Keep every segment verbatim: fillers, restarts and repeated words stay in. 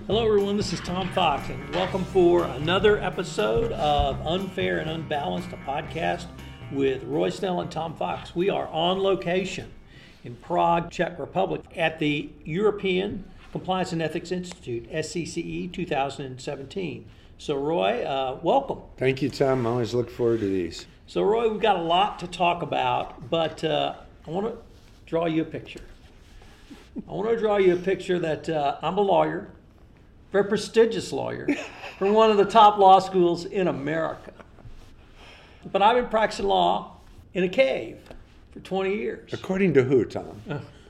Hello everyone, this is Tom Fox and welcome for another episode of Unfair and Unbalanced, a podcast with Roy Snell and Tom Fox. We are on location in Prague, Czech Republic at the European Compliance and Ethics Institute, S C C E two thousand seventeen. So Roy, uh, welcome. Thank you, Tom. I always look forward to these. So Roy, we've got a lot to talk about, but uh, I want to draw you a picture. I want to draw you a picture that uh, I'm a lawyer. Very prestigious lawyer from one of the top law schools in America. But I've been practicing law in a cave for twenty years. According to who, Tom?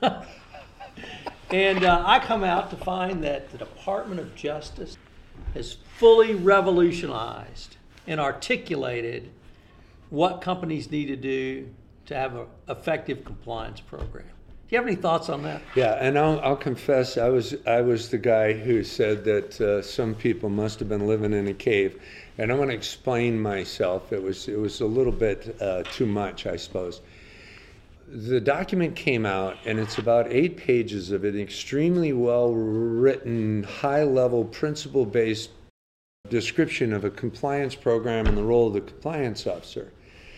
And uh, I come out to find that the Department of Justice has fully revolutionized and articulated what companies need to do to have an effective compliance program. Do you have any thoughts on that? Yeah, and I'll, I'll confess, I was I was the guy who said that uh, some people must have been living in a cave, and I want to explain myself. It was it was a little bit uh, too much, I suppose. The document came out, and it's about eight pages of an extremely well-written, high-level, principle-based description of a compliance program and the role of the compliance officer.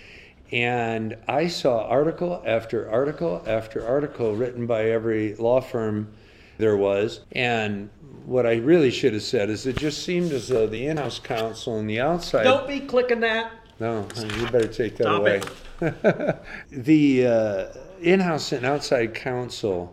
And I saw article after article after article written by every law firm there was. And what I really should have said is it just seemed as though the in-house counsel and the outside... Don't be clicking that. No, you better take that Stop away. It. The uh, in-house and outside counsel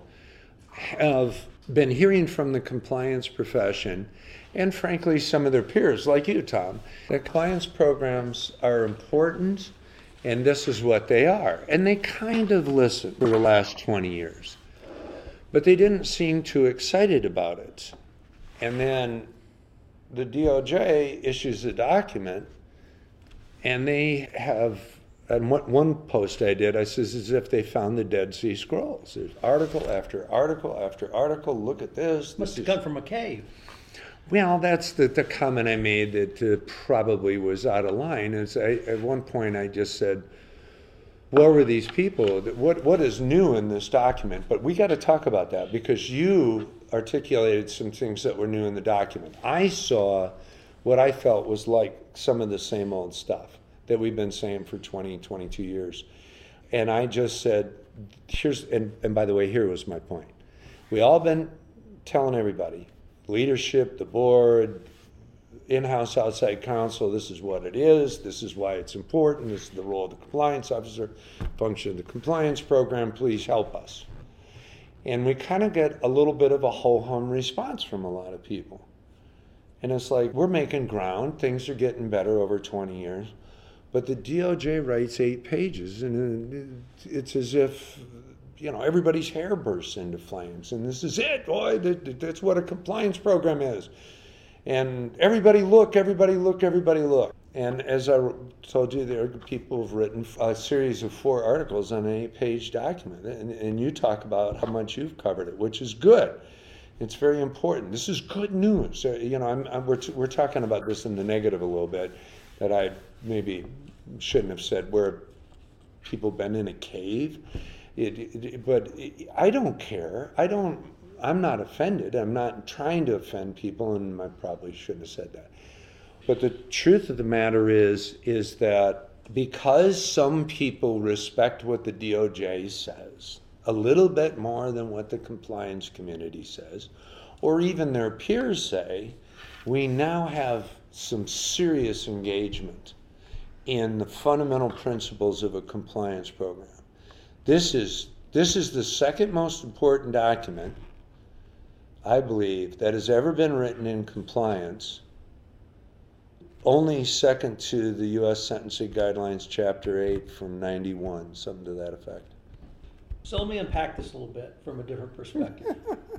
have been hearing from the compliance profession and frankly some of their peers, like you, Tom, that compliance programs are important. And this is what they are. And they kind of listened for the last twenty years. But they didn't seem too excited about it. And then the D O J issues a document, and they have, and one post I did, I says, as if they found the Dead Sea Scrolls. There's article after article after article. Look at this. Must this have is... come from a cave. Well, that's the, the comment I made that uh, probably was out of line. Is I, at one point I just said, what were these people? What What is new in this document? But we got to talk about that because you articulated some things that were new in the document. I saw what I felt was like some of the same old stuff that we've been saying for twenty, twenty-two years. And I just said, here's, and, and by the way, here was my point. We all been telling everybody, leadership, the board, in-house, outside counsel, this is what it is, this is why it's important, this is the role of the compliance officer, function of the compliance program, please help us. And we kind of get a little bit of a ho-hum response from a lot of people. And it's like, we're making ground, things are getting better over twenty years, but the D O J writes eight pages, and it's as if, you know, everybody's hair bursts into flames, and this is it, boy, that's what a compliance program is. And everybody look, everybody look, everybody look. And as I told you, there are people who've written a series of four articles on an eight-page document, and, and you talk about how much you've covered it, which is good. It's very important. This is good news. You know, I'm, I'm, we're, t- we're talking about this in the negative a little bit, that I maybe shouldn't have said, where people been in a cave. It, it, but it, I don't care. I don't, I'm not offended. I'm not trying to offend people, and I probably shouldn't have said that. But the truth of the matter is, is that because some people respect what the D O J says a little bit more than what the compliance community says, or even their peers say, we now have some serious engagement in the fundamental principles of a compliance program. This is this is the second most important document, I believe, that has ever been written in compliance, only second to the U S Sentencing Guidelines Chapter eight from ninety-one, something to that effect. So let me unpack this a little bit from a different perspective.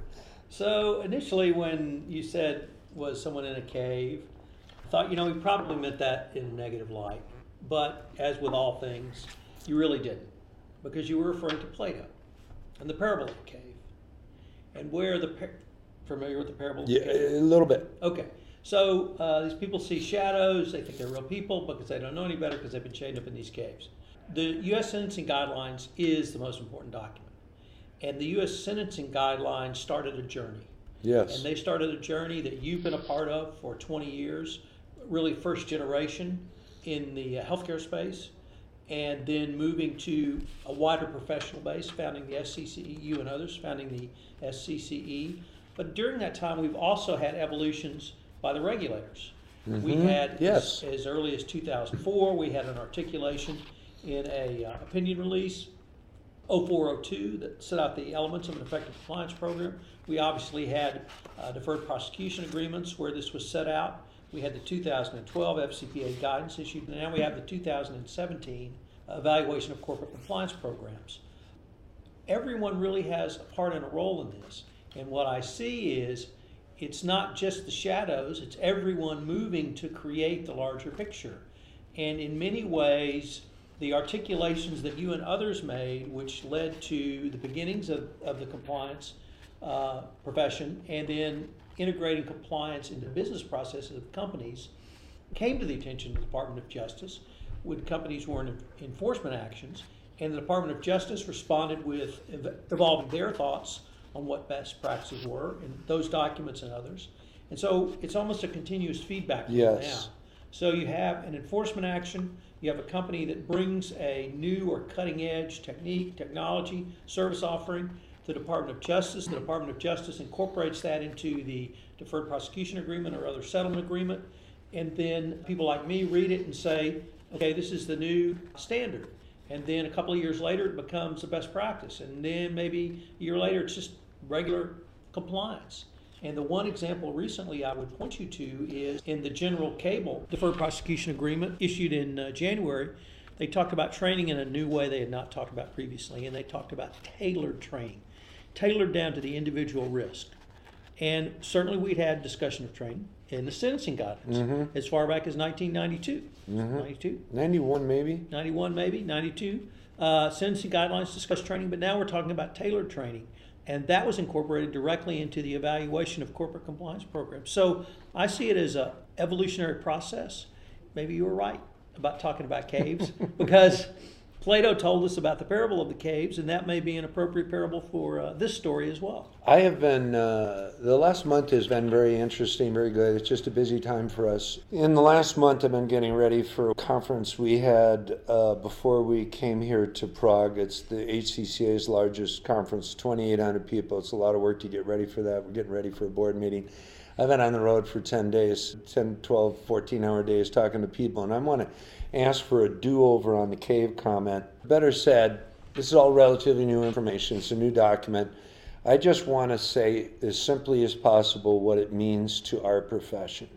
So initially when you said, was someone in a cave, I thought, you know, he probably meant that in a negative light. But as with all things, you really didn't, because you were referring to Plato and the parable of the cave. And where the, par- familiar with the parable of the Yeah, cave? a little bit. Okay. So uh, these people see shadows, they think they're real people because they don't know any better because they've been chained up in these caves. The U S Sentencing Guidelines is the most important document. And the U S Sentencing Guidelines started a journey Yes. And they started a journey that you've been a part of for twenty years, really first generation in the uh, healthcare space, and then moving to a wider professional base, founding the S C C E, you and others founding the S C C E. But during that time, we've also had evolutions by the regulators. Mm-hmm. We had, yes. as, as early as two thousand four, we had an articulation in a uh, opinion release, oh four oh two, that set out the elements of an effective compliance program. We obviously had uh, deferred prosecution agreements where this was set out. We had the two thousand twelve F C P A guidance issued, and now we have the two thousand seventeen evaluation of corporate compliance programs. Everyone really has a part and a role in this. And what I see is it's not just the shadows, it's everyone moving to create the larger picture. And in many ways, the articulations that you and others made, which led to the beginnings of, of the compliance uh, profession, and then integrating compliance into business processes of companies, came to the attention of the Department of Justice when companies were in enforcement actions, and the Department of Justice responded with evolving their thoughts on what best practices were in those documents and others. And so it's almost a continuous feedback yes. now. So you have an enforcement action, you have a company that brings a new or cutting edge technique, technology, service offering to the Department of Justice. The Department of Justice incorporates that into the deferred prosecution agreement or other settlement agreement. And then people like me read it and say, okay, this is the new standard. And then a couple of years later, it becomes the best practice. And then maybe a year later, it's just regular compliance. And the one example recently I would point you to is in the General Cable Deferred Prosecution Agreement issued in uh, January. They talked about training in a new way they had not talked about previously, and they talked about tailored training, tailored down to the individual risk. And certainly we'd had discussion of training in the sentencing guidelines mm-hmm. as far back as nineteen ninety-two. Mm-hmm. ninety-two? ninety-one maybe? ninety-one maybe, ninety-two. Uh, sentencing guidelines discuss training, but now we're talking about tailored training. And that was incorporated directly into the evaluation of corporate compliance programs. So I see it as an evolutionary process. Maybe you were right about talking about caves, because Plato told us about the parable of the caves, and that may be an appropriate parable for uh, this story as well. I have been, uh, the last month has been very interesting, very good. It's just a busy time for us. In the last month, I've been getting ready for a conference we had uh, before we came here to Prague. It's the H C C A's largest conference, twenty-eight hundred people. It's a lot of work to get ready for that. We're getting ready for a board meeting. I've been on the road for ten days, ten, twelve, fourteen hour days talking to people, and I want to ask for a do-over on the cave comment. Better said, this is all relatively new information. It's a new document. I just want to say as simply as possible what it means to our profession.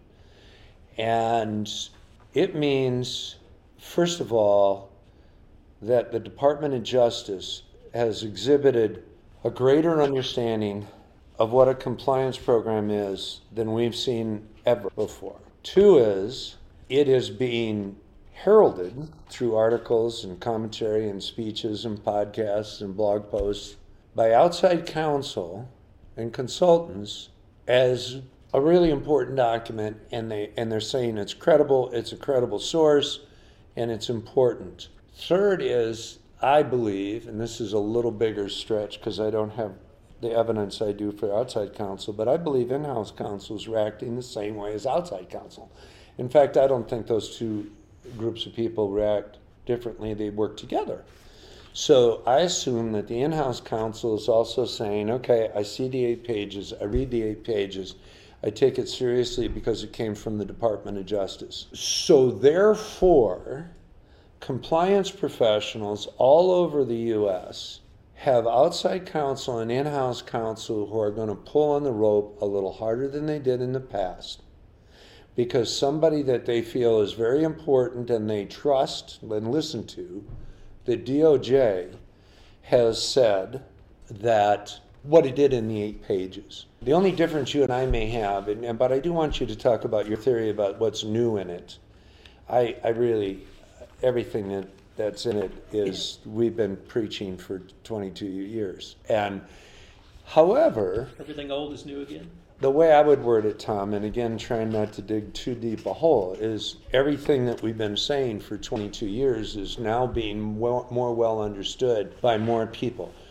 And it means, first of all, that the Department of Justice has exhibited a greater understanding of what a compliance program is than we've seen ever before. Two is, it is being heralded through articles and commentary and speeches and podcasts and blog posts by outside counsel and consultants as a really important document, and they and they're saying it's credible, it's a credible source, and it's important. Third is, I believe, and this is a little bigger stretch because I don't have the evidence I do for outside counsel, but I believe in-house counsel is reacting the same way as outside counsel. In fact, I don't think those two groups of people react differently. They work together. So I assume that the in-house counsel is also saying, okay, I see the eight pages, I read the eight pages, I take it seriously because it came from the Department of Justice. So therefore, compliance professionals all over the U S have outside counsel and in-house counsel who are going to pull on the rope a little harder than they did in the past, because somebody that they feel is very important and they trust and listen to, the D O J, has said that what it did in the eight pages. The only difference you and I may have, and, but I do want you to talk about your theory about what's new in it. I, I really, everything that, that's in it is, we've been preaching for twenty-two years. And however, everything old is new again. The way I would word it, Tom, and again, trying not to dig too deep a hole, is everything that we've been saying for twenty-two years is now being well, more well understood by more people.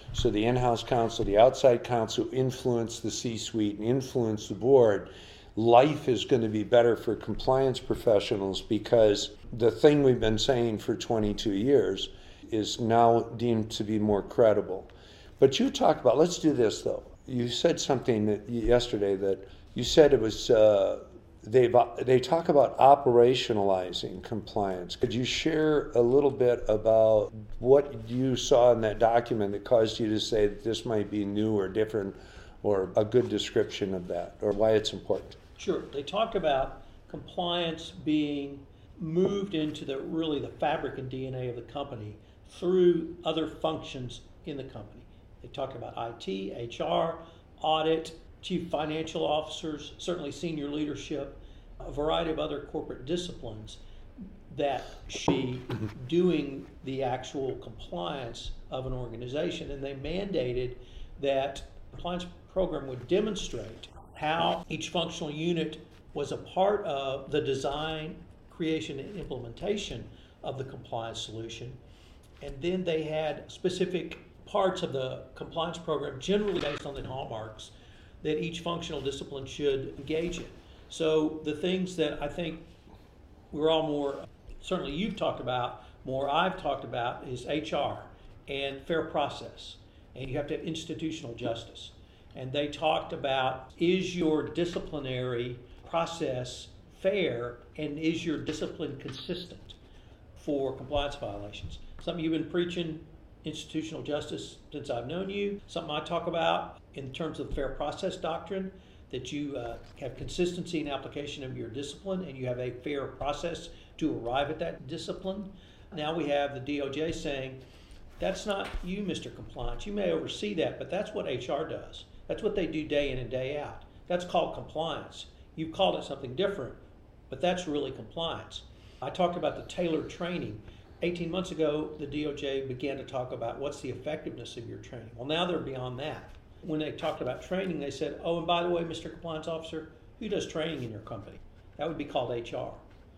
So the in-house counsel, the outside counsel influence the C-suite and influence the board. Life is going to be better for compliance professionals because the thing we've been saying for twenty-two years is now deemed to be more credible. But you talked about, let's do this though. You said something that yesterday that you said it was, uh, they they talk about operationalizing compliance. Could you share a little bit about what you saw in that document that caused you to say that this might be new or different, or a good description of that, or why it's important? Sure. They talk about compliance being moved into the really the fabric and D N A of the company through other functions in the company. They talk about I T, H R, audit, chief financial officers, certainly senior leadership, a variety of other corporate disciplines that should be doing the actual compliance of an organization. And they mandated that the compliance program would demonstrate how each functional unit was a part of the design, creation, and implementation of the compliance solution. And then they had specific parts of the compliance program, generally based on the hallmarks that each functional discipline should engage in. So the things that I think we're all more, certainly you've talked about, more I've talked about, is H R and fair process. And you have to have institutional justice. And they talked about, is your disciplinary process fair, and is your discipline consistent for compliance violations? Something you've been preaching, institutional justice, since I've known you. Something I talk about in terms of fair process doctrine, that you uh, have consistency in application of your discipline and you have a fair process to arrive at that discipline. Now we have the D O J saying, that's not you, Mister Compliance. You may oversee that, but that's what H R does. That's what they do day in and day out. That's called compliance. You've called it something different, but that's really compliance. I talked about the tailored training. eighteen months ago, the D O J began to talk about what's the effectiveness of your training. Well, now they're beyond that. When they talked about training, they said, oh, and by the way, Mister Compliance Officer, who does training in your company? That would be called H R.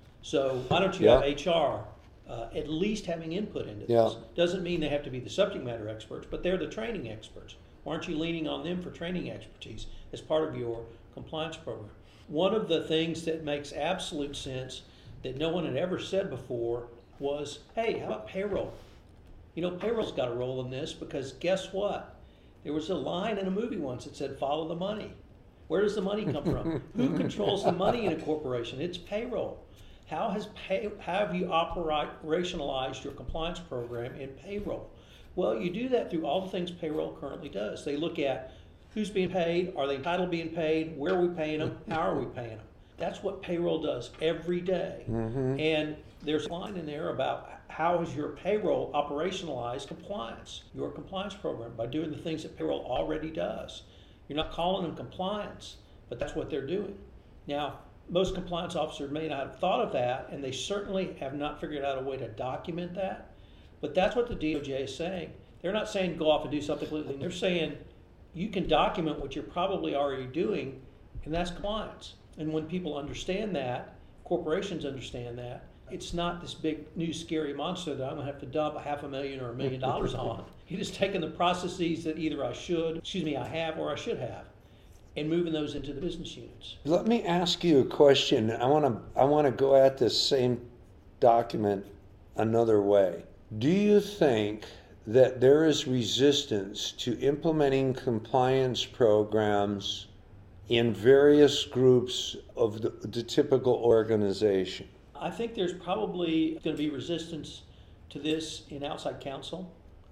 So why don't you Yeah. have H R uh, at least having input into Yeah. this? Doesn't mean they have to be the subject matter experts, but they're the training experts. Why aren't you leaning on them for training expertise as part of your compliance program? One of the things that makes absolute sense that no one had ever said before was, hey, how about payroll? You know, payroll's got a role in this because guess what? There was a line in a movie once that said, follow the money. Where does the money come from? Who controls the money in a corporation? It's payroll. How has pay, how have you operationalized your compliance program in payroll? Well, you do that through all the things payroll currently does. They look at who's being paid, are they entitled to being paid, where are we paying them, how are we paying them? That's what payroll does every day. Mm-hmm. And there's a line in there about how has your payroll operationalized compliance, your compliance program, by doing the things that payroll already does. You're not calling them compliance, but that's what they're doing. Now, most compliance officers may not have thought of that, and they certainly have not figured out a way to document that. But that's what the D O J is saying. They're not saying go off and do something completely. They're saying you can document what you're probably already doing, and that's compliance. And when people understand that, corporations understand that, it's not this big new scary monster that I'm gonna have to dump a half a million or a million dollars on. You're just taking the processes that either I should, excuse me, I have or I should have, and moving those into the business units. Let me ask you a question. I want to I want to go at this same document another way. Do you think that there is resistance to implementing compliance programs in various groups of the, the typical organization? I think there's probably going to be resistance to this in outside counsel,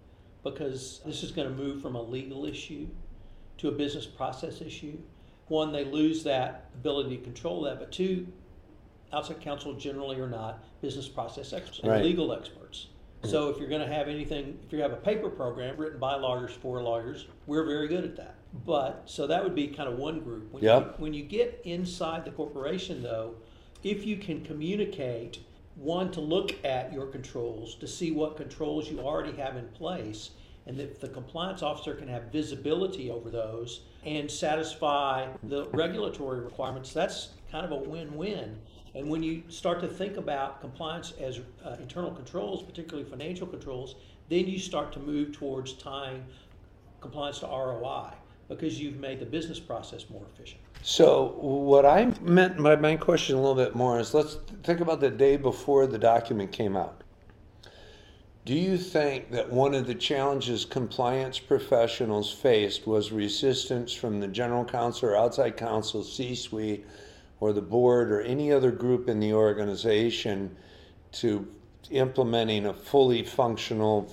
because this is going to move from a legal issue to a business process issue. One, they lose that ability to control that, but two, outside counsel generally are not business process experts, Right. and legal experts. So if you're going to have anything, if you have a paper program written by lawyers for lawyers, we're very good at that. But so that would be kind of one group. When, Yep. you, when you get inside the corporation, though, if you can communicate, one, to look at your controls, to see what controls you already have in place, and if the compliance officer can have visibility over those and satisfy the regulatory requirements, that's kind of a win-win. And when you start to think about compliance as uh, internal controls, particularly financial controls, then you start to move towards tying compliance to R O I because you've made the business process more efficient. So what I meant by my question a little bit more is, let's think about the day before the document came out. Do you think that one of the challenges compliance professionals faced was resistance from the general counsel or outside counsel, C-suite, or the board, or any other group in the organization to implementing a fully functional,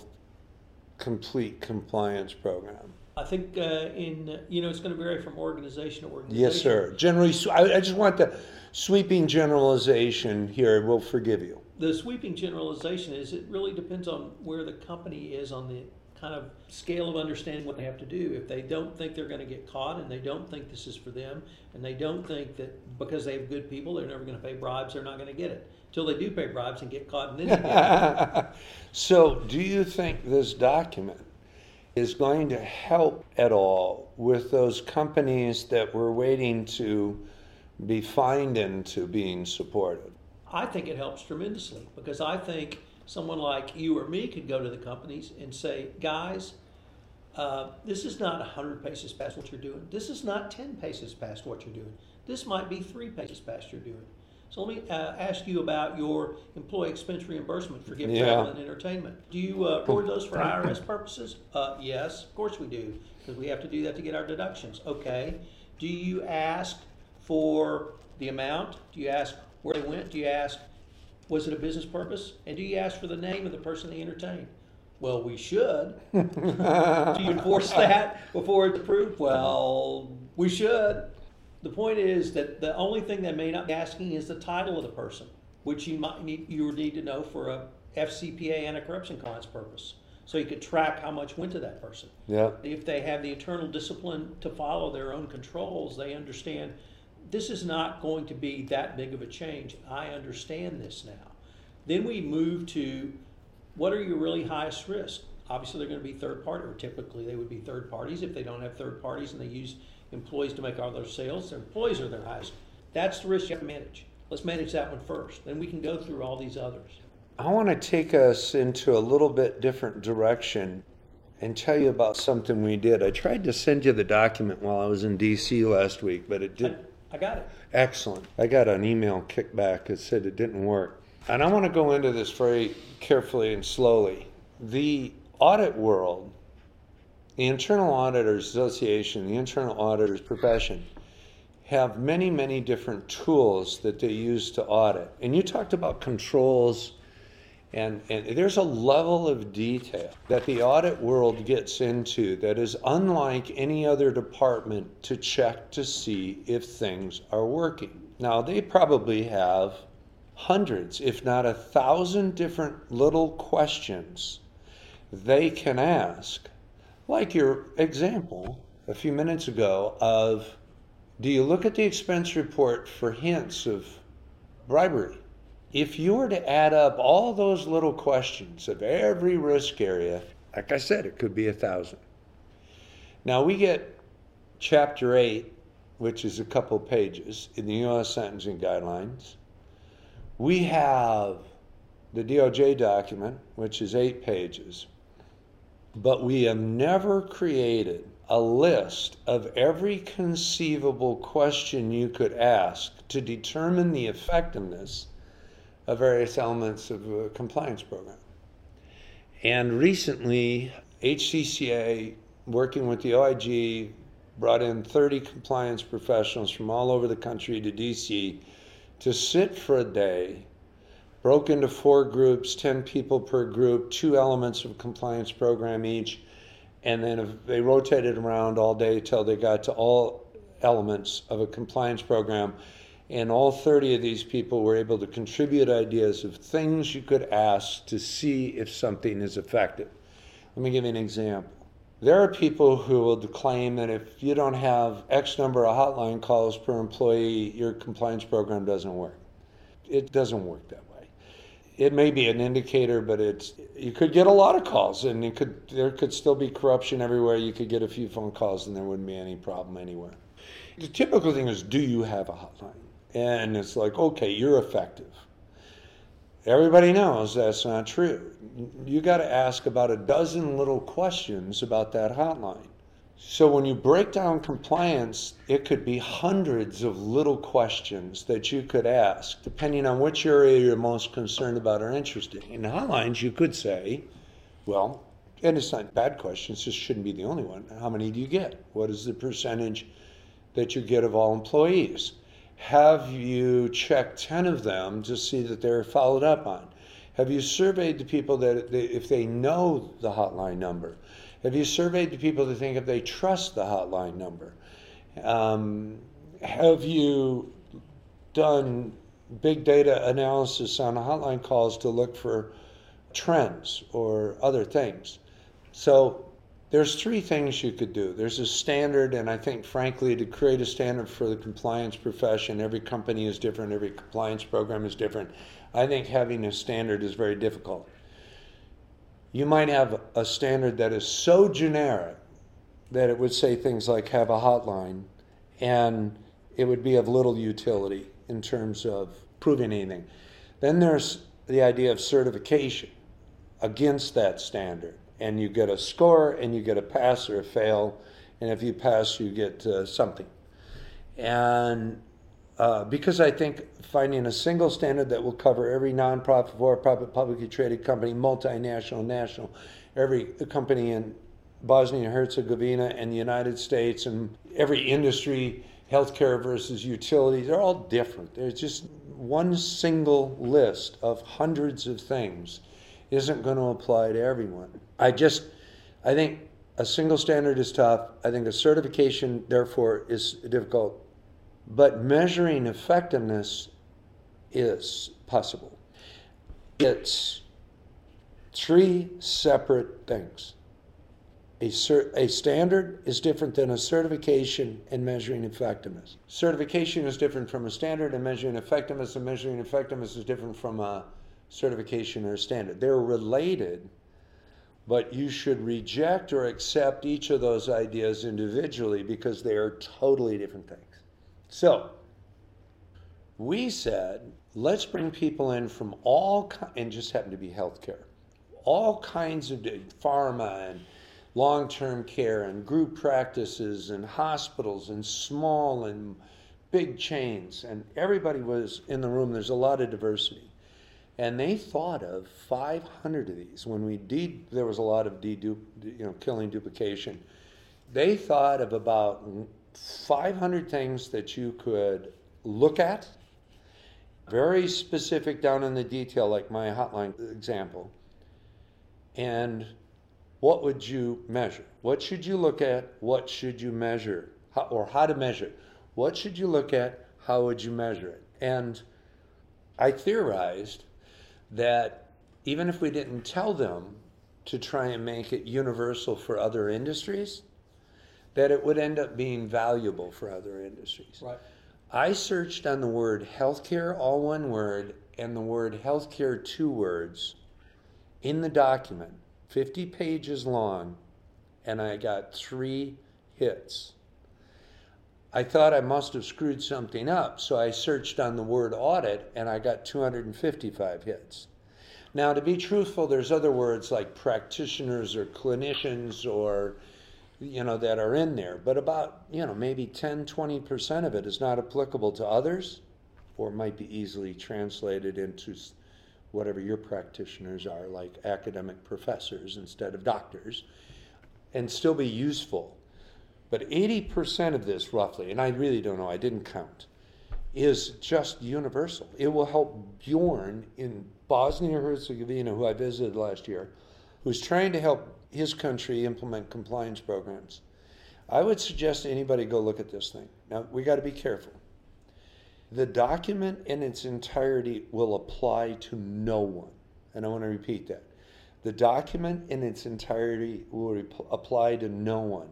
complete compliance program? I think uh, in, you know, it's going to vary from organization to organization. Yes, sir. Generally, I, I just want the sweeping generalization here. We'll forgive you. The sweeping generalization is it really depends on where the company is on the kind of scale of understanding what they have to do. If they don't think they're going to get caught and they don't think this is for them and they don't think that because they have good people, they're never going to pay bribes, they're not going to get it. Until they do pay bribes and get caught and then they get it. So do you think this document is going to help at all with those companies that were waiting to be fined into being supported? I think it helps tremendously because I think someone like you or me could go to the companies and say, guys, uh, this is not one hundred paces past what you're doing. This is not ten paces past what you're doing. This might be three paces past you're doing. So let me uh, ask you about your employee expense reimbursement for gift, Yeah. travel, and entertainment. Do you uh, record those for I R S purposes? Uh, yes, of course we do, because we have to do that to get our deductions. Okay. Do you ask for the amount? Do you ask where they went? Do you ask, was it a business purpose? And do you ask for the name of the person they entertained? Well, we should. Do you enforce that before it's approved? Well, we should. The point is that the only thing they may not be asking is the title of the person, which you might need, you would need to know for a F C P A anti-corruption compliance purpose. So you could track how much went to that person. Yeah. If they have the internal discipline to follow their own controls, they understand this is not going to be that big of a change. I understand this now. Then we move to what are your really highest risks? Obviously, they're going to be third party, or typically they would be third parties. If they don't have third parties and they use employees to make all their sales, their employees are their highest. That's the risk you have to manage. Let's manage that one first. Then we can go through all these others. I want to take us into a little bit different direction and tell you about something we did. I tried to send you the document while I was in D C last week, but it didn't. I, I got it. Excellent. I got an email kickback that said it didn't work. And I want to go into this very carefully and slowly. The audit world, the Internal Auditors Association, the Internal Auditors profession, have many, many different tools that they use to audit. And you talked about controls, and, and there's a level of detail that the audit world gets into that is unlike any other department to check to see if things are working. Now, they probably have hundreds, if not a thousand different little questions they can ask. Like your example a few minutes ago of, do you look at the expense report for hints of bribery? If you were to add up all those little questions of every risk area, like I said, it could be a thousand. Now we get chapter eight, which is a couple pages in the U S Sentencing Guidelines. We have the D O J document, which is eight pages. But we have never created a list of every conceivable question you could ask to determine the effectiveness of various elements of a compliance program. And recently, H C C A, working with the O I G, brought in thirty compliance professionals from all over the country to D C to sit for a day, broke into four groups, ten people per group, two elements of a compliance program each, and then they rotated around all day till they got to all elements of a compliance program. And all thirty of these people were able to contribute ideas of things you could ask to see if something is effective. Let me give you an example. There are people who will claim that if you don't have X number of hotline calls per employee, your compliance program doesn't work. It doesn't work that way. It may be an indicator, but it's you could get a lot of calls, and it could there could still be corruption everywhere. You could get a few phone calls, and there wouldn't be any problem anywhere. The typical thing is, do you have a hotline? And it's like, okay, you're effective. Everybody knows that's not true. You got to ask about a dozen little questions about that hotline. So when you break down compliance, it could be hundreds of little questions that you could ask, depending on which area you're most concerned about or interested in. In hotlines, you could say, well, and it's not bad questions, this shouldn't be the only one. How many do you get? What is the percentage that you get of all employees? Have you checked ten of them to see that they're followed up on? Have you surveyed the people that they, if they know the hotline number? Have you surveyed the people to think if they trust the hotline number? Um, have you done big data analysis on hotline calls to look for trends or other things? So there's three things you could do. There's a standard, and I think, frankly, to create a standard for the compliance profession, every company is different, every compliance program is different. I think having a standard is very difficult. You might have a standard that is so generic that it would say things like have a hotline, and it would be of little utility in terms of proving anything. Then there's the idea of certification against that standard, and you get a score, and you get a pass or a fail, and if you pass, you get uh, something. And uh, because I think finding a single standard that will cover every nonprofit, for-profit, publicly traded company, multinational, national, every company in Bosnia and Herzegovina and the United States, and every industry, healthcare versus utilities, they're all different. There's just one single list of hundreds of things isn't going to apply to everyone. I just, I think a single standard is tough. I think a certification, therefore, is difficult. But measuring effectiveness is possible. It's three separate things. A, cert, a standard is different than a certification and measuring effectiveness. Certification is different from a standard, and measuring effectiveness and measuring effectiveness is different from a certification or a standard. They're related, but you should reject or accept each of those ideas individually because they are totally different things. So we said, let's bring people in from all, and just happen to be healthcare, all kinds of pharma and long-term care and group practices and hospitals and small and big chains, and everybody was in the room. There's a lot of diversity. And they thought of five hundred of these. When we de- there was a lot of de- you know, killing duplication. They thought of about five hundred things that you could look at, very specific down in the detail, like my hotline example. And what would you measure? What should you look at? What should you measure? How, or how to measure it? What should you look at? How would you measure it? And I theorized that even if we didn't tell them to try and make it universal for other industries, that it would end up being valuable for other industries. Right. I searched on the word healthcare, all one word, and the word healthcare, two words, in the document, fifty pages long, and I got three hits. I thought I must have screwed something up, so I searched on the word audit, and I got two hundred fifty-five hits. Now, to be truthful, there's other words like practitioners or clinicians or, you know, that are in there, but about, you know, maybe ten, twenty percent of it is not applicable to others, or might be easily translated into whatever your practitioners are, like academic professors instead of doctors, and still be useful. But eighty percent of this, roughly, and I really don't know, I didn't count, is just universal. It will help Bjorn in Bosnia and Herzegovina, who I visited last year, who's trying to help his country implement compliance programs. I would suggest to anybody go look at this thing. Now, we got to be careful. The document in its entirety will apply to no one. And I want to repeat that. The document in its entirety will rep- apply to no one.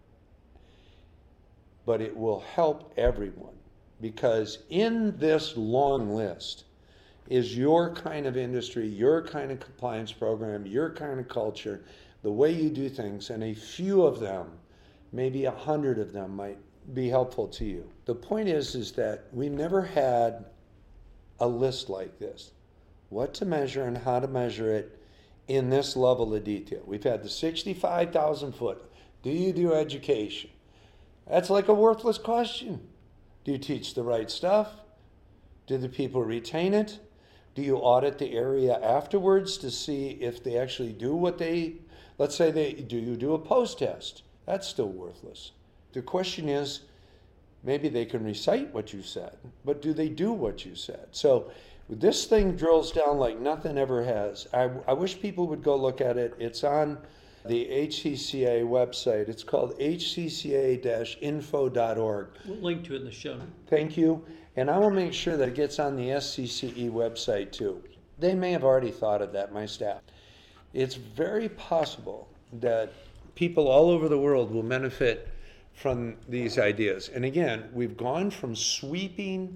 But it will help everyone, because in this long list is your kind of industry, your kind of compliance program, your kind of culture, the way you do things, and a few of them, maybe a hundred of them, might be helpful to you. The point is, is that we never had a list like this. What to measure and how to measure it in this level of detail. We've had the sixty-five thousand foot Do you do education? That's like a worthless question. Do you teach the right stuff? Do the people retain it? Do you audit the area afterwards to see if they actually do what they, let's say they, do you do a post test? That's still worthless. The question is, maybe they can recite what you said, but do they do what you said? So this thing drills down like nothing ever has. I, I wish people would go look at it. It's on the H C C A website. It's called H C C A dash info dot org. We'll link to it in the show notes. Thank you. And I will make sure that it gets on the S C C E website too. They may have already thought of that, my staff. It's very possible that people all over the world will benefit from these ideas. And again, we've gone from sweeping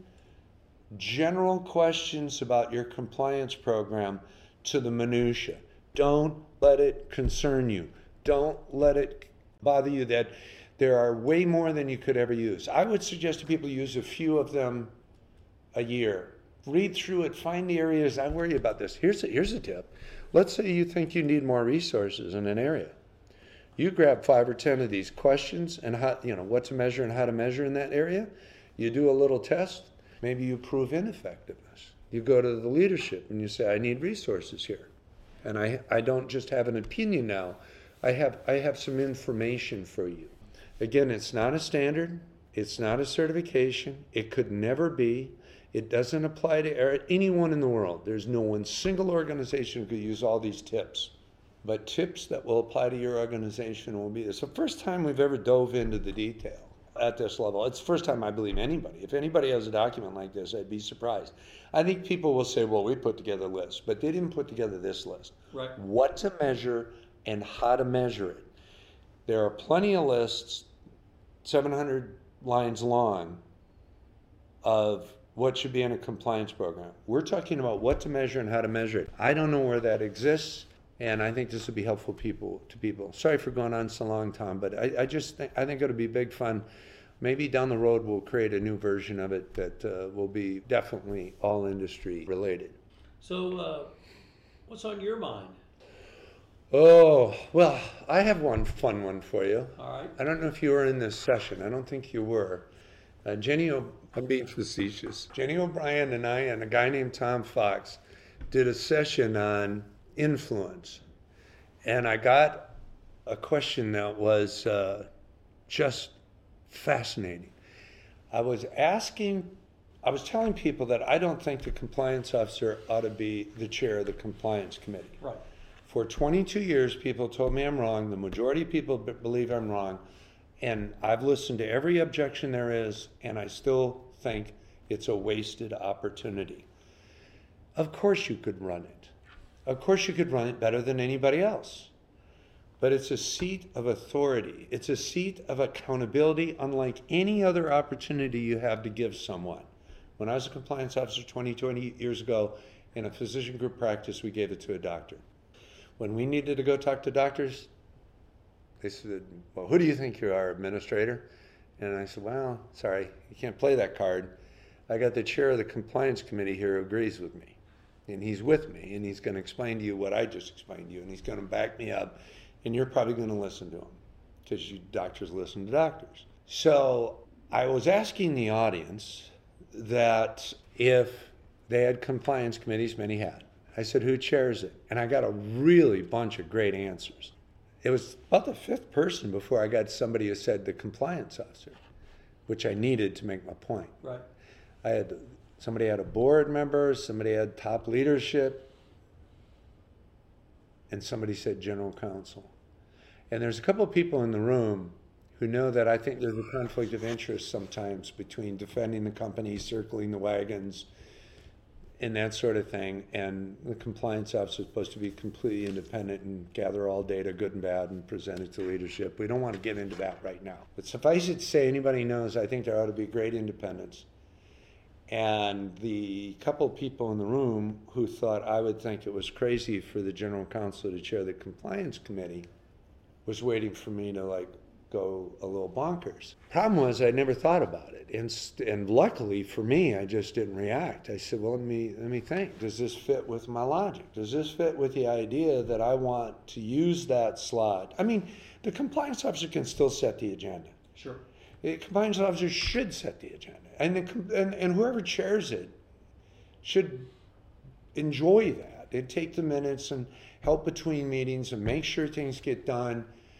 general questions about your compliance program to the minutia. Don't let it concern you. Don't let it bother you that there are way more than you could ever use. I would suggest to people use a few of them a year. Read through it, find the areas. I worry about this. Here's a, here's a tip. Let's say you think you need more resources in an area. You grab five or ten of these questions and how, you know, what to measure and how to measure in that area. You do a little test. Maybe you prove ineffectiveness. You go to the leadership and you say, I need resources here. And I, I don't just have an opinion now. I have, I have some information for you. Again, it's not a standard. It's not a certification. It could never be. It doesn't apply to anyone in the world. There's no one single organization who could use all these tips. But tips that will apply to your organization will be this. It's the first time we've ever dove into the detail at this level. It's the first time I believe anybody. If anybody has a document like this, I'd be surprised. I think people will say, well, we put together lists, but they didn't put together this list. Right. What to measure and how to measure it. There are plenty of lists, seven hundred lines long, of what should be in a compliance program. We're talking about what to measure and how to measure it. I don't know where that exists. And I think this would be helpful people to people. Sorry for going on so long, Tom, but I, I just think I think it'll be big fun. Maybe down the road we'll create a new version of it that uh, will be definitely all industry related. So, uh, what's on your mind? Oh, well, I have one fun one for you. All right. I don't know if you were in this session. I don't think you were. Uh, Jenny, o- I'm being facetious. Jenny O'Brien and I and a guy named Tom Fox did a session on influence. And I got a question that was uh, just fascinating. I was asking, I was telling people that I don't think the compliance officer ought to be the chair of the compliance committee. Right. For twenty-two years, people told me I'm wrong. The majority of people b- believe I'm wrong. And I've listened to every objection there is, and I still think it's a wasted opportunity. Of course you could run it. Of course you could run it better than anybody else. But it's a seat of authority. It's a seat of accountability unlike any other opportunity you have to give someone. When I was a compliance officer twenty, twenty years ago in a physician group practice, we gave it to a doctor. When we needed to go talk to doctors, they said, well, who do you think you are, administrator? And I said, well, sorry, you can't play that card. I got the chair of the compliance committee here who agrees with me. And he's with me, and he's going to explain to you what I just explained to you, and he's going to back me up, and you're probably going to listen to him, because you doctors listen to doctors. So I was asking the audience that if they had compliance committees, many had. I said, who chairs it? And I got a really bunch of great answers. It was about the fifth person before I got somebody who said the compliance officer, which I needed to make my point. Right. I had somebody had a board member, somebody had top leadership, and somebody said general counsel. And there's a couple of people in the room who know that I think there's a conflict of interest sometimes between defending the company, circling the wagons, and that sort of thing. And the compliance officer is supposed to be completely independent and gather all data, good and bad, and present it to leadership. We don't want to get into that right now. But suffice it to say, anybody knows, I think there ought to be great independence. And the couple of people in the room who thought I would think it was crazy for the general counsel to chair the compliance committee was waiting for me to like go a little bonkers. Problem was, I never thought about it, and st- and luckily for me, I just didn't react. I said, well, let me let me think. Does this fit with my logic? Does this fit with the idea that I want to use that slot? I mean, the compliance officer can still set the agenda. Sure. The compliance officer should set the agenda, and the, and and whoever chairs it should enjoy that. They take the minutes and help between meetings and make sure things get done,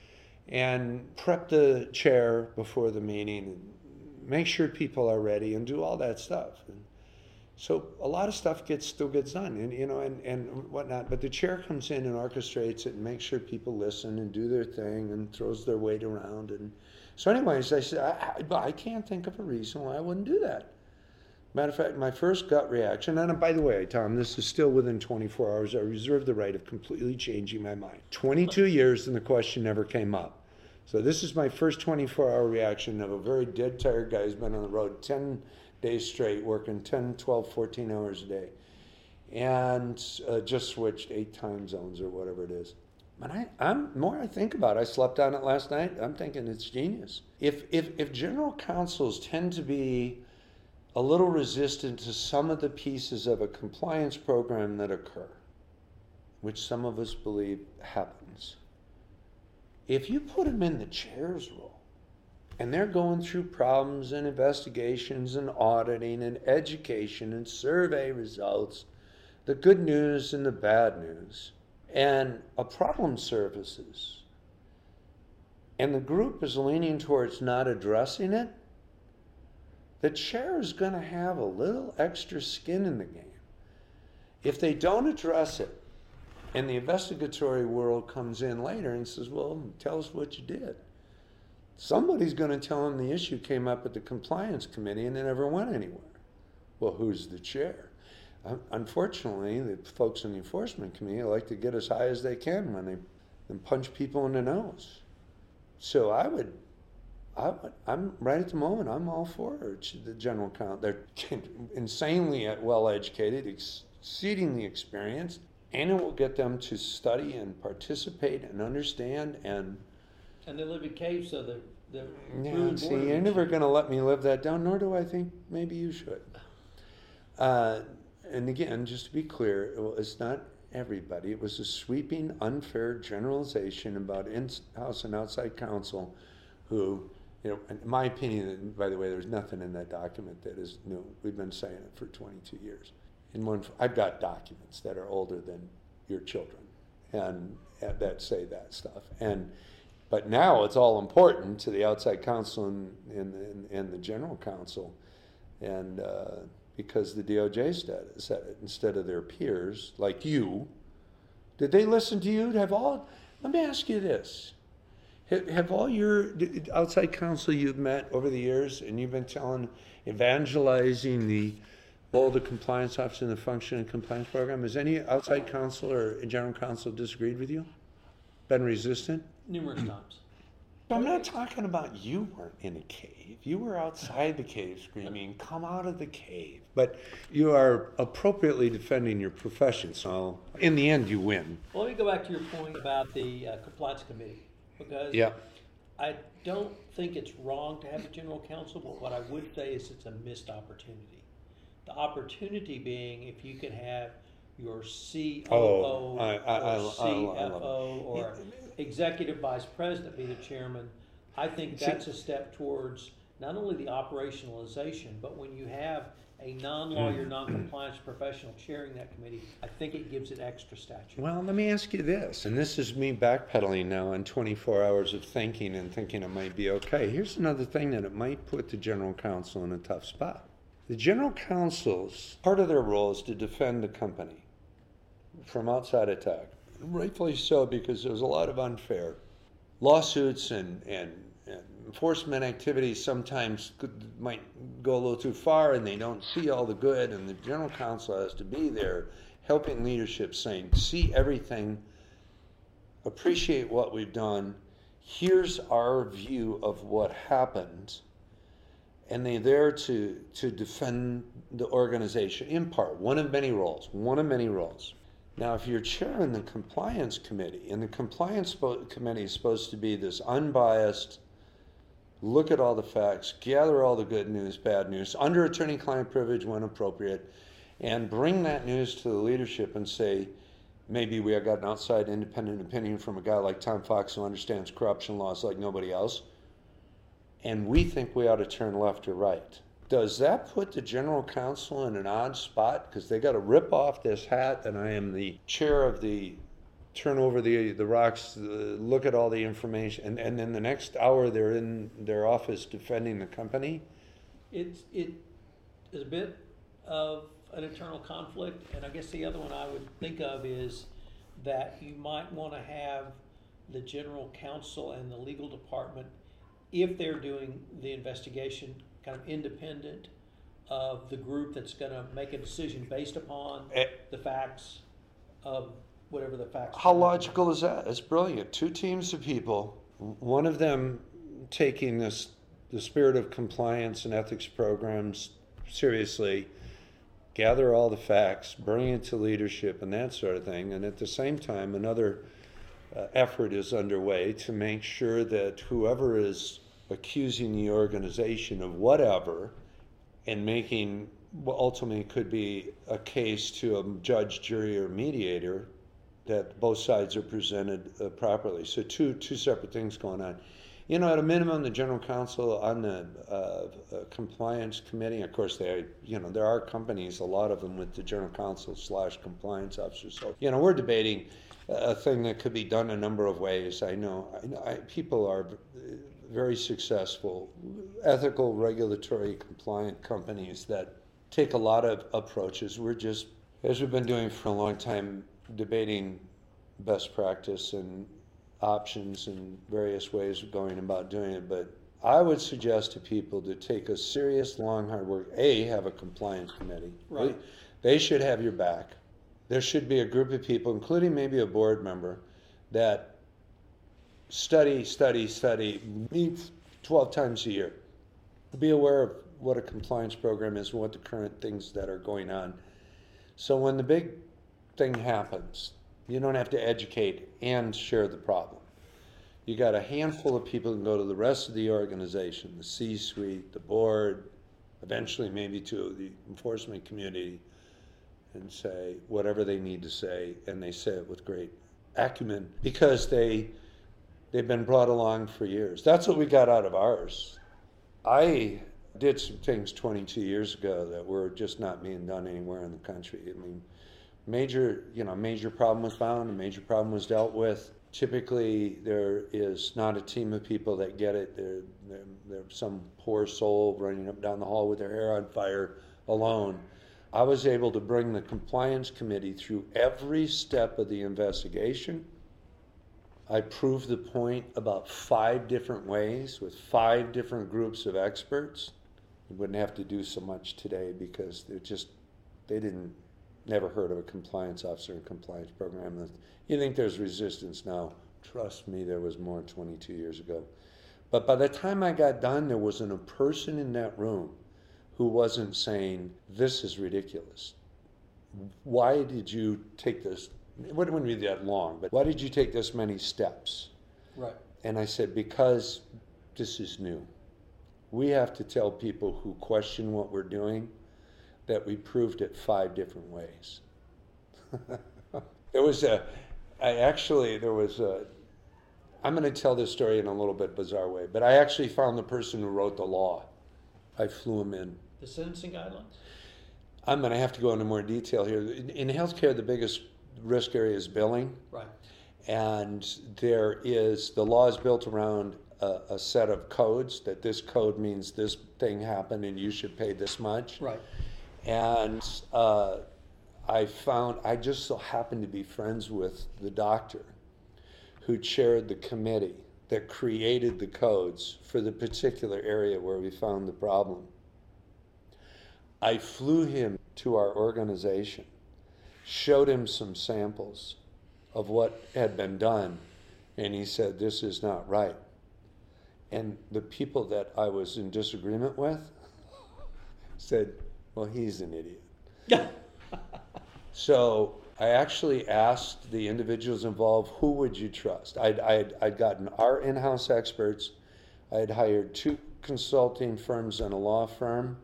and prep the chair before the meeting, and make sure people are ready, and do all that stuff. And so a lot of stuff gets still gets done, and you know, and, and whatnot. But the chair comes in and orchestrates it and makes sure people listen and do their thing and throws their weight around. And so, anyways, I said I, I, I can't think of a reason why I wouldn't do that. Matter of fact, my first gut reaction, and by the way, Tom, this is still within twenty-four hours. I reserve the right of completely changing my mind. twenty-two years and the question never came up. So this is my first twenty-four hour reaction of a very dead, tired guy who's been on the road ten days straight, working ten, twelve, fourteen hours a day, and uh, just switched eight time zones or whatever it is. But I, I'm more I think about it, I slept on it last night, I'm thinking it's genius. If, if, if general counsels tend to be a little resistant to some of the pieces of a compliance program that occur, which some of us believe happens, if you put them in the chair's role, and they're going through problems and investigations and auditing and education and survey results, the good news and the bad news, and a problem surfaces, and the group is leaning towards not addressing it, the chair is going to have a little extra skin in the game. If they don't address it, and the investigatory world comes in later and says, well, tell us what you did, somebody's going to tell them the issue came up at the compliance committee and it never went anywhere. Well, who's the chair? Uh, unfortunately, the folks in the enforcement committee like to get as high as they can when they and punch people in the nose. So I would I, I'm right at the moment. I'm all for the general counsel. They're insanely well educated, exceedingly experienced, and it will get them to study and participate and understand. And and they live in caves, so they're they're. Yeah, see, you're never going to let me live that down. Nor do I think maybe you should. Uh, and again, just to be clear, it's not everybody. It was a sweeping, unfair generalization about in-house and outside counsel, who. You know, in my opinion, by the way, there's nothing in that document that is new. We've been saying it for twenty-two years. In one, I've got documents that are older than your children, and, and that say that stuff. And but now it's all important to the outside counsel and and, and, and the general counsel, and uh, because the D O J said it instead of their peers like you. Did they listen to you? Have all? Let me ask you this. Have, have all your outside counsel you've met over the years, and you've been telling, evangelizing the role of the compliance officer and the function and compliance program, has any outside counsel or general counsel disagreed with you? Been resistant? Numerous times. I'm not talking about you weren't in a cave. You were outside the cave screaming, come out of the cave. But you are appropriately defending your profession, so in the end you win. Well, let me go back to your point about the uh, compliance committee. Because yeah. I don't think it's wrong to have a general counsel, but what I would say is it's a missed opportunity. The opportunity being if you can have your C O O oh, I, I, I, or I, C F O or executive vice president be the chairman, I think that's a step towards not only the operationalization, but when you have a non-lawyer, non-compliance professional chairing that committee, I think it gives it extra stature. Well, let me ask you this, and this is me backpedaling now on twenty-four hours of thinking and thinking it might be okay. Here's another thing that it might put the general counsel in a tough spot. The general counsel's, part of their role is to defend the company from outside attack. Rightfully so, because there's a lot of unfair lawsuits and, and, and enforcement activities sometimes could, might go a little too far, and they don't see all the good, and the general counsel has to be there helping leadership, saying, see everything, appreciate what we've done, here's our view of what happened, and they're there to, to defend the organization in part, one of many roles, one of many roles. Now, if you're chairing the compliance committee, and the compliance committee is supposed to be this unbiased, look at all the facts, gather all the good news, bad news, under attorney-client privilege when appropriate, and bring that news to the leadership and say, maybe we have got an outside independent opinion from a guy like Tom Fox who understands corruption laws like nobody else, and we think we ought to turn left or right. Does that put the general counsel in an odd spot? Because they got to rip off this hat, and I am the chair of the turn over the the rocks, uh, look at all the information, and, and then the next hour they're in their office defending the company? It's, it is a bit of an internal conflict, and I guess the other one I would think of is that you might want to have the general counsel and the legal department, if they're doing the investigation, kind of independent of the group that's going to make a decision based upon Eh. the facts of whatever the facts How are. logical is that? It's brilliant. Two teams of people, one of them taking this the spirit of compliance and ethics programs seriously, gather all the facts, bring it to leadership and that sort of thing, and at the same time another uh, effort is underway to make sure that whoever is accusing the organization of whatever and making what ultimately could be a case to a judge, jury, or mediator, that both sides are presented uh, properly. So two two separate things going on. You know, at a minimum, the general counsel on the uh, uh, compliance committee, of course, they, you know, there are companies, a lot of them with the general counsel slash compliance officer. So, you know, we're debating a thing that could be done a number of ways. I know, I know I, people are very successful, ethical, regulatory, compliant companies that take a lot of approaches. We're just, as we've been doing for a long time, debating best practice and options and various ways of going about doing it. But I would suggest to people to take a serious, long, hard work. A, have a compliance committee. Right. They, they should have your back. There should be a group of people, including maybe a board member, that study, study, study, meet twelve times a year. Be aware of what a compliance program is and what the current things that are going on. So when the big thing happens, you don't have to educate and share the problem. You got a handful of people who can go to the rest of the organization, the C-suite, the board, eventually maybe to the enforcement community, and say whatever they need to say, and they say it with great acumen because they, they've been brought along for years. That's what we got out of ours. I did some things twenty-two years ago that were just not being done anywhere in the country. I mean, major, you know, major problem was found, a major problem was dealt with. Typically, there is not a team of people that get it. There, there, there's some poor soul running up down the hall with their hair on fire alone. I was able to bring the compliance committee through every step of the investigation. I proved the point about five different ways with five different groups of experts. We wouldn't have to do so much today because they're just, they didn't, never heard of a compliance officer and compliance program. You think there's resistance now. Trust me, there was more twenty-two years ago. But by the time I got done, there wasn't a person in that room who wasn't saying, this is ridiculous. Why did you take this? It wouldn't be that long, but why did you take this many steps? Right. And I said, because this is new. We have to tell people who question what we're doing that we proved it five different ways. There was a, I actually, there was a, I'm going to tell this story in a little bit bizarre way, but I actually found the person who wrote the law. I flew him in. The sentencing guidelines? I'm going to have to go into more detail here. In, in healthcare, the biggest risk area is billing. Right. And there is, the law is built around a, a set of codes, that this code means this thing happened and you should pay this much. Right. And uh, I found, I just so happened to be friends with the doctor who chaired the committee that created the codes for the particular area where we found the problem. I flew him to our organization, showed him some samples of what had been done, and he said, this is not right. And the people that I was in disagreement with said, well, he's an idiot. Yeah. So I actually asked the individuals involved, who would you trust? I'd, I'd, I'd gotten our in-house experts. I had hired two consulting firms and a law firm.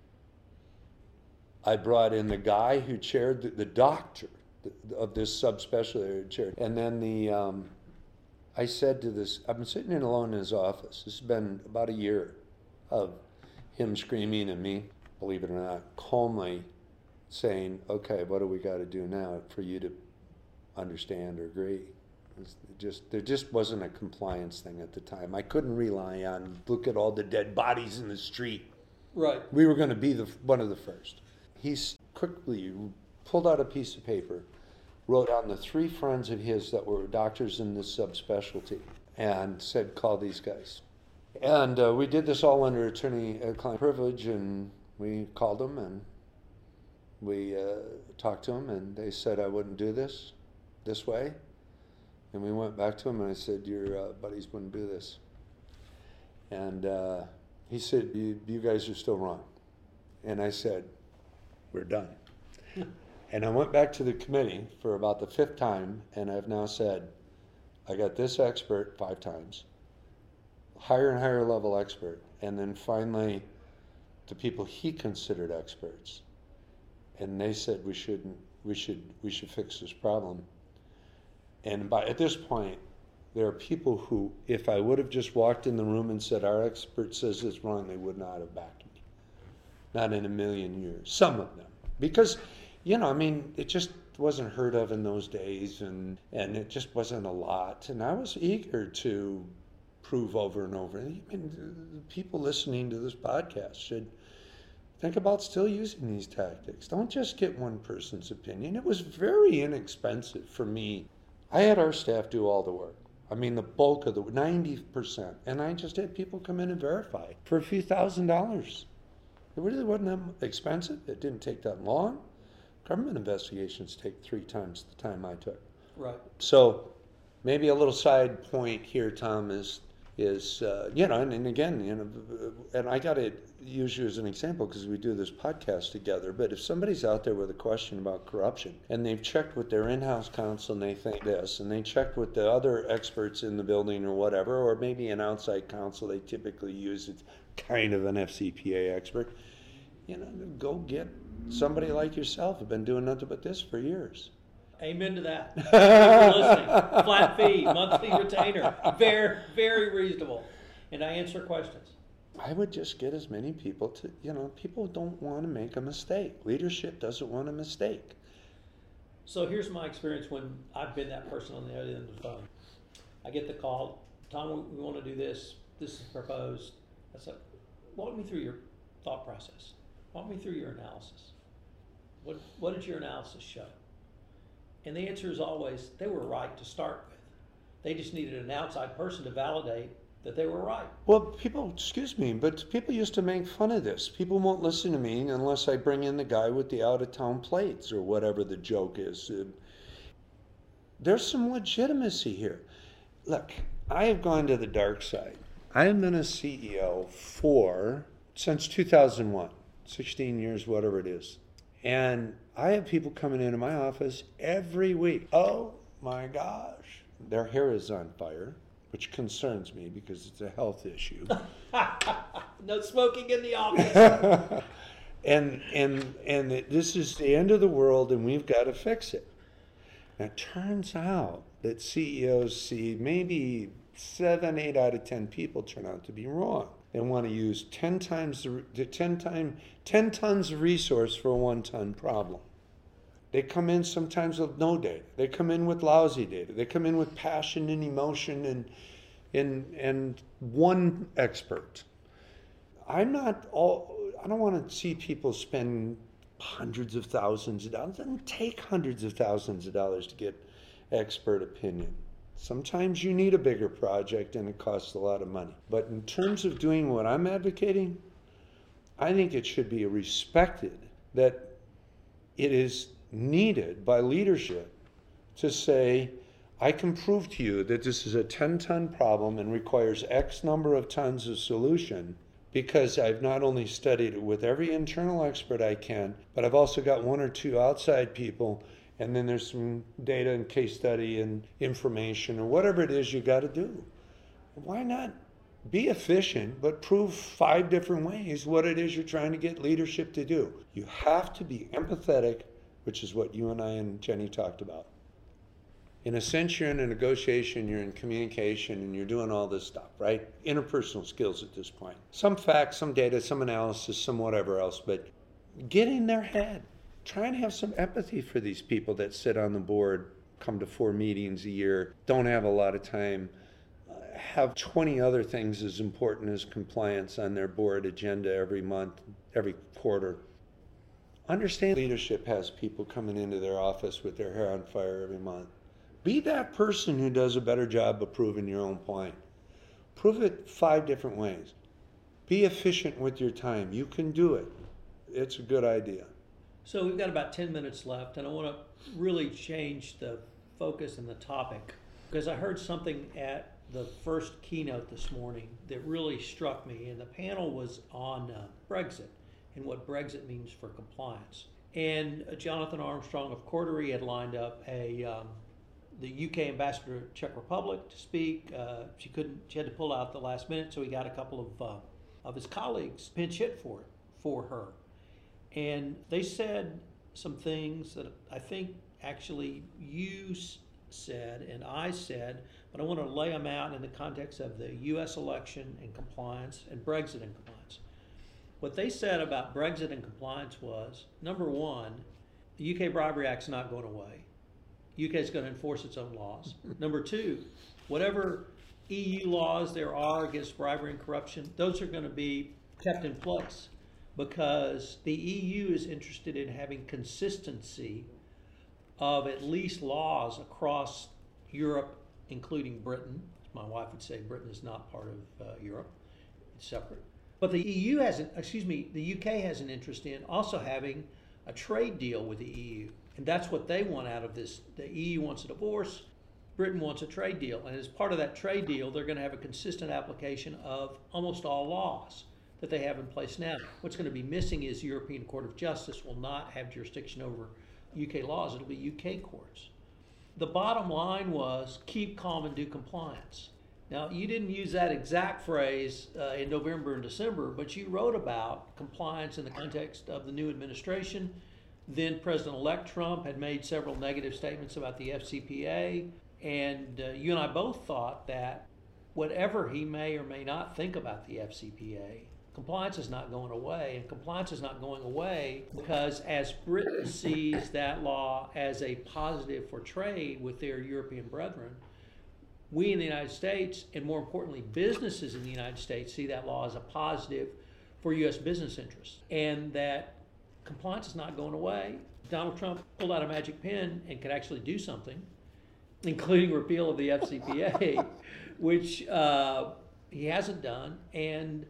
I brought in the guy who chaired, the, the doctor of this subspecialty chaired. And then the, um, I said to this, I've been sitting in alone in his office. This has been about a year of him screaming at me, believe it or not, calmly saying, okay, what do we got to do now for you to understand or agree? It's just there just wasn't a compliance thing at the time. I couldn't rely on, look at all the dead bodies in the street. Right. We were going to be the one of the first. He quickly pulled out a piece of paper, wrote down the three friends of his that were doctors in this subspecialty, and said, call these guys. And uh, we did this all under attorney-client privilege, and we called them, and we uh, talked to them, and they said I wouldn't do this this way. And we went back to him, and I said, your uh, buddies wouldn't do this. And uh, he said, you, you guys are still wrong. And I said, we're done. And I went back to the committee for about the fifth time, and I've now said, I got this expert five times, higher and higher level expert, and then finally the people he considered experts. And they said we shouldn't, we should, we should fix this problem. And by at this point, there are people who, if I would have just walked in the room and said, our expert says it's wrong, they would not have backed me. Not in a million years. Some of them. Because, you know, I mean, it just wasn't heard of in those days, and, and it just wasn't a lot. And I was eager to prove over and over. I mean, people listening to this podcast should think about still using these tactics. Don't just get one person's opinion. It was very inexpensive for me. I had our staff do all the work. I mean, the bulk of the, ninety percent. And I just had people come in and verify for a few thousand dollars. It really wasn't that expensive. It didn't take that long. Government investigations take three times the time I took. Right. So maybe a little side point here, Tom, is, is uh, you know, and, and again, you know, and I got to use you as an example because we do this podcast together, but if somebody's out there with a question about corruption and they've checked with their in-house counsel and they think this, and they checked with the other experts in the building or whatever, or maybe an outside counsel they typically use, it's kind of an F C P A expert, you know, go get somebody like yourself who've been doing nothing but this for years. Amen to that. Thanks for listening. Flat fee, monthly retainer. Very, very reasonable. And I answer questions. I would just get as many people to, you know, people don't want to make a mistake. Leadership doesn't want a mistake. So here's my experience when I've been that person on the other end of the phone. I get the call, Tom, we want to do this. This is proposed. I said, walk me through your thought process. Walk me through your analysis. What, what did your analysis show? And the answer is always, they were right to start with. They just needed an outside person to validate that they were right. Well, people, excuse me, but people used to make fun of this. People won't listen to me unless I bring in the guy with the out-of-town plates or whatever the joke is. There's some legitimacy here. Look, I have gone to the dark side. I have been a C E O for, since two thousand one, sixteen years, whatever it is. And I have people coming into my office every week. Oh my gosh, their hair is on fire, which concerns me because it's a health issue. No smoking in the office. and and and this is the end of the world, and we've got to fix it. Now, it turns out that C E Os see maybe seven, eight out of ten people turn out to be wrong. They want to use ten times the ten time ten tons of resource for a one ton problem. They come in sometimes with no data. They come in with lousy data. They come in with passion and emotion and and and one expert. I'm not all. I don't want to see people spend hundreds of thousands of dollars. It doesn't take hundreds of thousands of dollars to get expert opinion. Sometimes you need a bigger project and it costs a lot of money. But in terms of doing what I'm advocating, I think it should be respected that it is needed by leadership to say, I can prove to you that this is a ten ton problem and requires X number of tons of solution because I've not only studied it with every internal expert I can, but I've also got one or two outside people. And then there's some data and case study and information or whatever it is you got to do. Why not Be efficient, but prove five different ways what it is you're trying to get leadership to do. You have to be empathetic, which is what you and I and Jenny talked about. In a sense, you're in a negotiation, you're in communication, and you're doing all this stuff, right? Interpersonal skills at this point. Some facts, some data, some analysis, some whatever else, but get in their head. Try and have some empathy for these people that sit on the board, come to four meetings a year, don't have a lot of time, have twenty other things as important as compliance on their board agenda every month, every quarter. Understand leadership has people coming into their office with their hair on fire every month. Be that person who does a better job of proving your own point. Prove it five different ways. Be efficient with your time. You can do it. It's a good idea. So we've got about ten minutes left, and I want to really change the focus and the topic, because I heard something at the first keynote this morning that really struck me, and the panel was on uh, Brexit and what Brexit means for compliance. And uh, Jonathan Armstrong of Cordery had lined up a um, the U K ambassador to Czech Republic to speak. Uh, she couldn't; she had to pull out at the last minute, so he got a couple of uh, of his colleagues pinch hit for it for her. And they said some things that I think actually you said and I said, but I want to lay them out in the context of the U S election and compliance and Brexit and compliance. What they said about Brexit and compliance was, number one, the U K Bribery Act's not going away. U K is going to enforce its own laws. Number two, whatever E U laws there are against bribery and corruption, those are going to be kept in place, because the E U is interested in having consistency of at least laws across Europe, including Britain. My wife would say Britain is not part of uh, Europe, it's separate. But the E U has an, excuse me, the U K has an interest in also having a trade deal with the E U. And that's what they want out of this. The E U wants a divorce, Britain wants a trade deal. And as part of that trade deal, they're going to have a consistent application of almost all laws that they have in place now. What's going to be missing is the European Court of Justice will not have jurisdiction over U K laws. It'll be U K courts. The bottom line was keep calm and do compliance. Now, you didn't use that exact phrase uh, in November and December, but you wrote about compliance in the context of the new administration. Then President-elect Trump had made several negative statements about the F C P A, and uh, you and I both thought that whatever he may or may not think about the F C P A, compliance is not going away, and compliance is not going away because as Britain sees that law as a positive for trade with their European brethren, we in the United States, and more importantly, businesses in the United States, see that law as a positive for U S business interests, and that compliance is not going away. Donald Trump pulled out a magic pen and could actually do something, including repeal of the F C P A, which uh, he hasn't done, and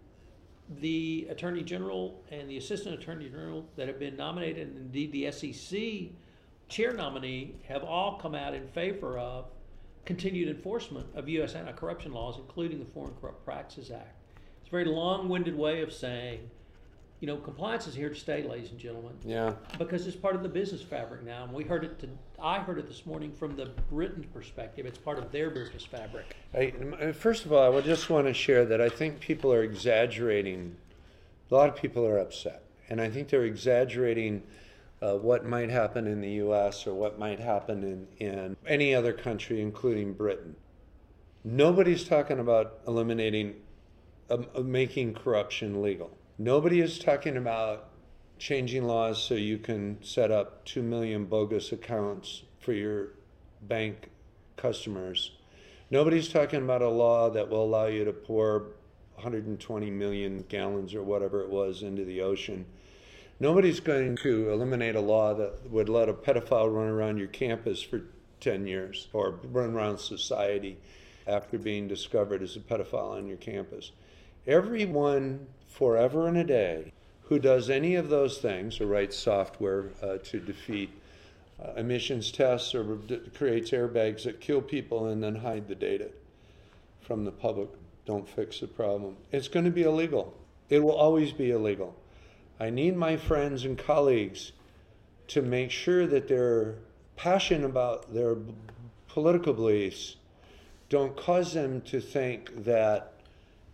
the Attorney General and the Assistant Attorney General that have been nominated, and indeed the S E C chair nominee, have all come out in favor of continued enforcement of U S anti-corruption laws, including the Foreign Corrupt Practices Act. It's a very long-winded way of saying, you know, compliance is here to stay, ladies and gentlemen. Yeah. Because it's part of the business fabric now, and we heard it. To, I heard it this morning from the Britain perspective. It's part of their business fabric. I, first of all, I would just want to share that I think people are exaggerating. A lot of people are upset, and I think they're exaggerating uh, what might happen in the U S or what might happen in, in any other country, including Britain. Nobody's talking about eliminating, uh, making corruption legal. Nobody is talking about changing laws so you can set up two million bogus accounts for your bank customers. Nobody's talking about a law that will allow you to pour one hundred twenty million gallons or whatever it was into the ocean. Nobody's going to eliminate a law that would let a pedophile run around your campus for ten years or run around society after being discovered as a pedophile on your campus. Everyone forever and a day who does any of those things or writes software uh, to defeat uh, emissions tests or d- creates airbags that kill people and then hide the data from the public, don't fix the problem. It's going to be illegal. It will always be illegal. I need my friends and colleagues to make sure that their passion about their b- political beliefs don't cause them to think that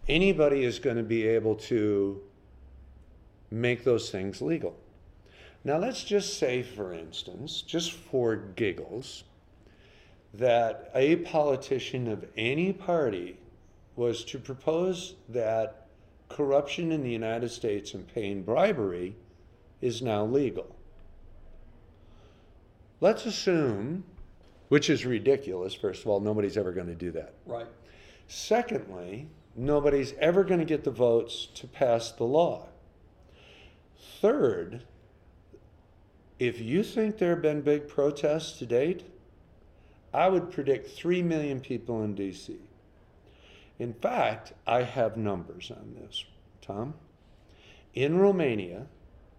anybody is going to be able to make those things legal. Now, let's just say, for instance, just for giggles, that a politician of any party was to propose that corruption in the United States and paying bribery is now legal. Let's assume, which is ridiculous, first of all, nobody's ever going to do that. Right. Secondly, nobody's ever going to get the votes to pass the law. Third, if you think there have been big protests to date, I would predict three million people in D C. In fact, I have numbers on this, Tom. In Romania,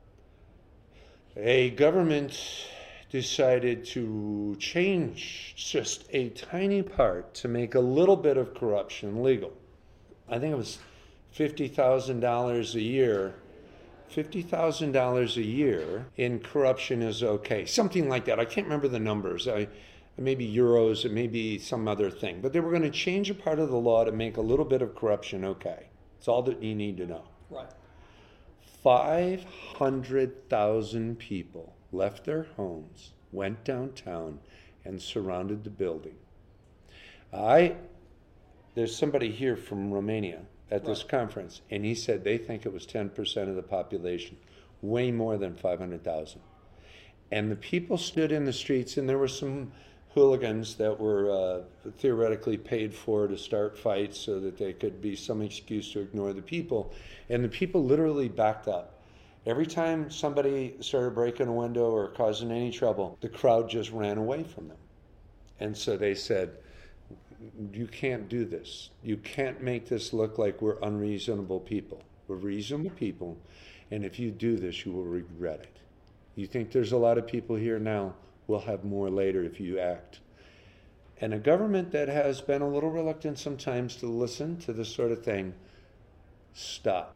a government decided to change just a tiny part to make a little bit of corruption legal. I think it was fifty thousand dollars a year. fifty thousand dollars a year in corruption is okay. Something like that. I can't remember the numbers. I, maybe euros, it may be some other thing. But they were going to change a part of the law to make a little bit of corruption okay. It's all that you need to know. Right. five hundred thousand people left their homes, went downtown, and surrounded the building. I, there's somebody here from Romania at this Right. conference, and he said they think it was ten percent of the population, way more than five hundred thousand. And the people stood in the streets, and there were some hooligans that were uh, theoretically paid for to start fights so that they could be some excuse to ignore the people. And the people literally backed up. Every time somebody started breaking a window or causing any trouble, the crowd just ran away from them. And so they said, you can't do this. You can't make this look like we're unreasonable people. We're reasonable people, and if you do this, you will regret it. You think there's a lot of people here now, we'll have more later if you act. And a government that has been a little reluctant sometimes to listen to this sort of thing, stop.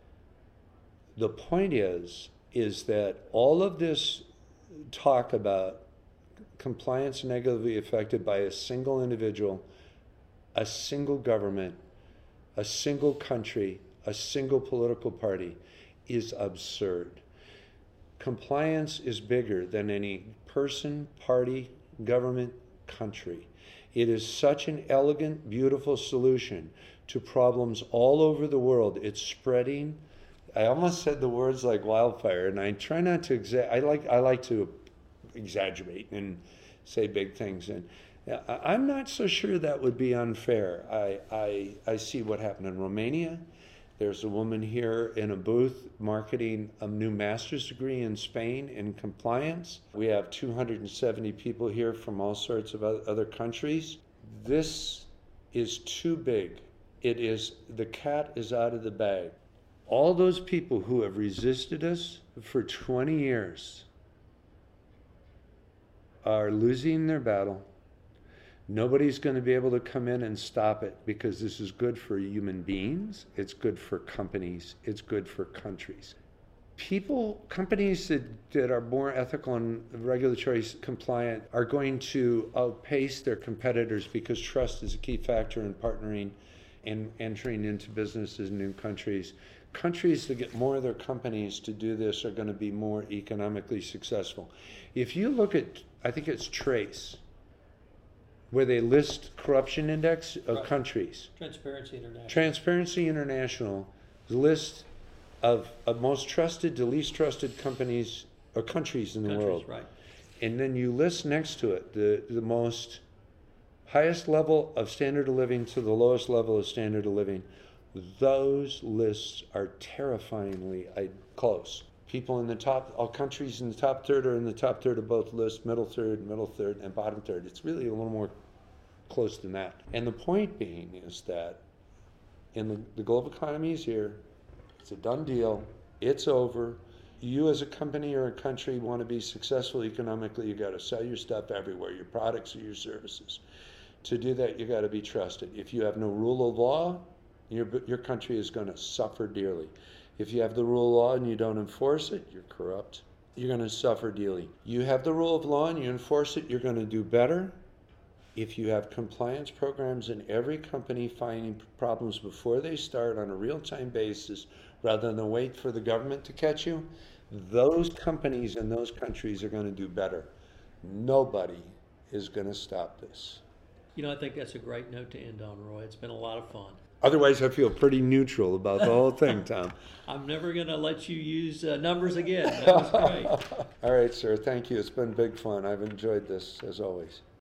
The point is, is that all of this talk about compliance negatively affected by a single individual, a single government, a single country, a single political party is absurd. Compliance is bigger than any person, party, government, country. It is such an elegant, beautiful solution to problems all over the world. It's spreading. I almost said the words like wildfire, and I try not to exa- I like I like to exaggerate and say big things. And I'm not so sure that would be unfair. I, I, I see what happened in Romania. There's a woman here in a booth marketing a new master's degree in Spain in compliance. We have two hundred seventy people here from all sorts of other countries. This is too big. It is, the cat is out of the bag. All those people who have resisted us for twenty years are losing their battle. Nobody's going to be able to come in and stop it, because this is good for human beings, it's good for companies, it's good for countries. People, companies that, that are more ethical and regulatory compliant are going to outpace their competitors, because trust is a key factor in partnering and entering into businesses in new countries. Countries that get more of their companies to do this are going to be more economically successful. If you look at, I think it's Trace, where they list corruption index of Right. countries. Transparency International. Transparency International list of, of most trusted to least trusted companies or countries in the Countries, world. right. And then you list next to it the, the most highest level of standard of living to the lowest level of standard of living. Those lists are terrifyingly close. People in the top, all countries in the top third are in the top third of both lists, middle third, middle third, and bottom third. It's really a little more close than that. And the point being is that in the, the global economy is here, it's a done deal, it's over. You as a company or a country want to be successful economically, you got to sell your stuff everywhere, your products or your services. To do that, you got to be trusted. If you have no rule of law, your, your country is going to suffer dearly. If you have the rule of law and you don't enforce it, you're corrupt. You're going to suffer dearly. You have the rule of law and you enforce it, you're going to do better. if you have compliance programs in every company finding problems before they start on a real-time basis, rather than wait for the government to catch you, those companies in those countries are going to do better. Nobody is going to stop this. You know, I think that's a great note to end on, Roy. It's been a lot of fun. Otherwise, I feel pretty neutral about the whole thing, Tom. I'm never going to let you use uh, numbers again. That was great. All right, sir. Thank you. It's been big fun. I've enjoyed this, as always.